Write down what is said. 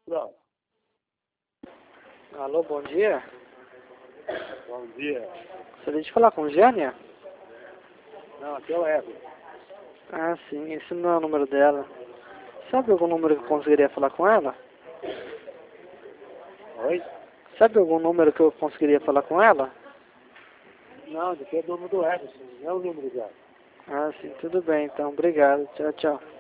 Pronto. Alô, bom dia. Bom dia. Gostaria de falar com Gênia? Não, aqui é o Evo. Ah, sim, esse não é o número dela. Sabe algum número que eu conseguiria falar com ela? Oi? Sabe algum número que eu conseguiria falar com ela? Não, aqui é o número do Evo, não é o número dela. Ah, sim, tudo bem, então. Obrigado. Tchau, tchau.